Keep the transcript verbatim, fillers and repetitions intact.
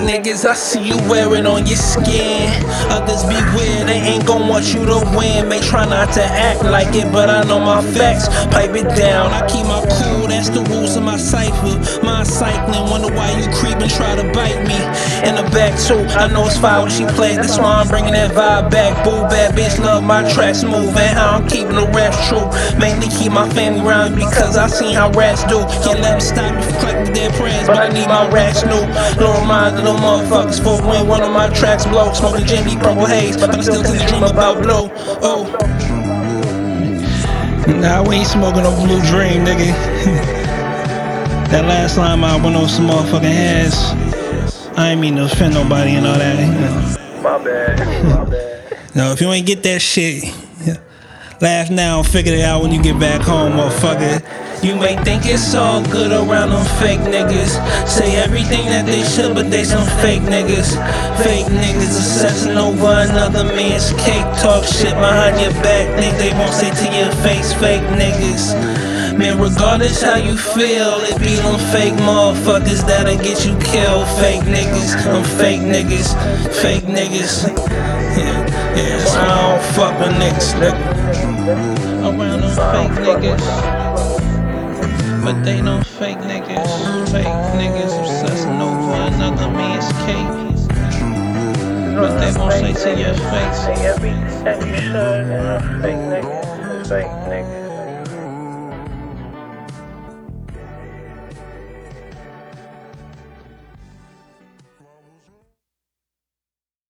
niggas, I see you wearing on your skin. Others be weird, they ain't gon' want you to win. May try not to act like it, but I know my facts. Pipe it down, I keep my cool, that's the rules of my cipher. My cycling, wonder why you creep and try to bite me. In the back too, I know it's fire when she play, that's why I'm bringing that vibe back. Boo, bad bitch, love my tracks move, and how I'm keeping the raps true. Mainly keep my family around because I seen how rats do. Can't let them stop me from collecting their prayers, but I need my racks new. Little reminder, little motherfuckers for when one of my tracks blow. Smoking Jimmy, purple haze, but I still tend to dream about blue. Oh, nah, we ain't smoking no blue dream, nigga. That last line I went on some motherfucking heads. I ain't mean to offend nobody and all that. You know. My bad, my bad. No, if you ain't get that shit, laugh now, figure it out when you get back home, motherfucker. You may think it's all good around them fake niggas. Say everything that they should, but they some fake niggas. Fake niggas obsessing over another man's cake. Talk shit behind your back, think they won't say to your face. Fake niggas. Man, regardless how you feel, it be them fake motherfuckers that'll get you killed. Fake niggas, them fake niggas, fake niggas. Yeah, yeah, so I don't fuck with niggas, nigga. Around them fake niggas. But they know fake niggas, fake niggas obsessing over another man's cake. But they won't say to your face. Say everything you should, and a fake nigga, fake nigga.